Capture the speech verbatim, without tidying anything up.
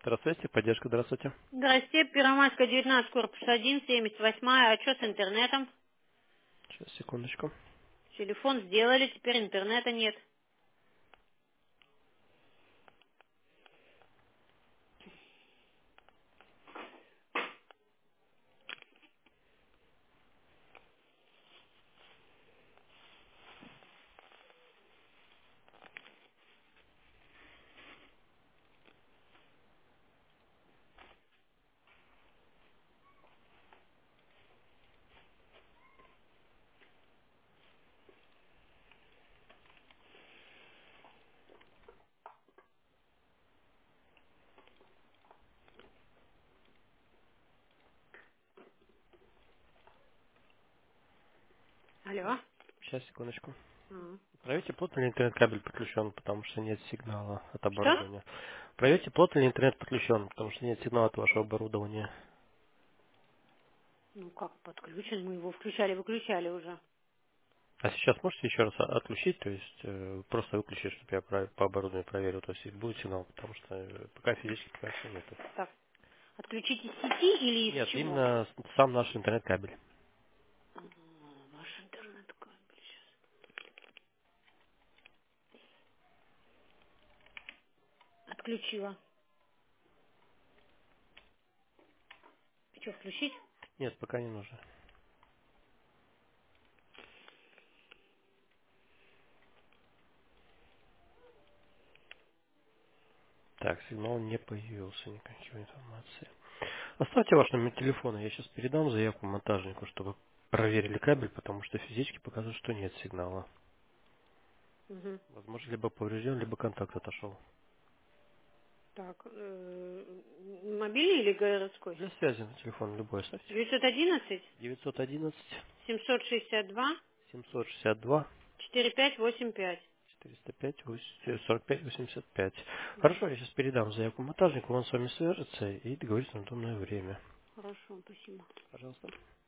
Здравствуйте, поддержка, здравствуйте. Здрасте, Первомайская, девятнадцать, корпус один, семьдесят восьмая. А что с интернетом? Сейчас, секундочку. Телефон сделали, теперь интернета нет. Алло. Сейчас, секундочку. М. Проверьте, плотно ли интернет-кабель подключен, потому что нет сигнала от Что? оборудования. Проверьте, плотно ли интернет подключен, потому что нет сигнала от вашего оборудования. Ну как подключен? Мы его включали-выключали уже. А сейчас можете еще раз о- отключить, то есть э, просто выключить, чтобы я про- по оборудованию проверил, то есть и будет сигнал, потому что э, пока физически пока что нету. Так, отключить из сети или из Нет, чего? именно с- сам наш интернет-кабель. А, Ваш интернет-кабель сейчас. Отключила. Что, включить? Нет, пока не нужно. Так, сигнал не появился, никакой информации. Оставьте ваш номер телефона, я сейчас передам заявку монтажнику, чтобы проверили кабель, потому что физически показывает, что нет сигнала. Угу. Возможно, либо поврежден, либо контакт отошел. Так, э, мобильный или городской? Для связи на телефон любой оставьте. девятьсот одиннадцать девятьсот одиннадцать семьсот шестьдесят два семьсот шестьдесят два четыре пять восемь пять. четыреста пять сорок пять восемьдесят пять. Хорошо, я сейчас передам заявку монтажнику, он с вами свяжется и договорится на удобное время. Хорошо, спасибо. Пожалуйста.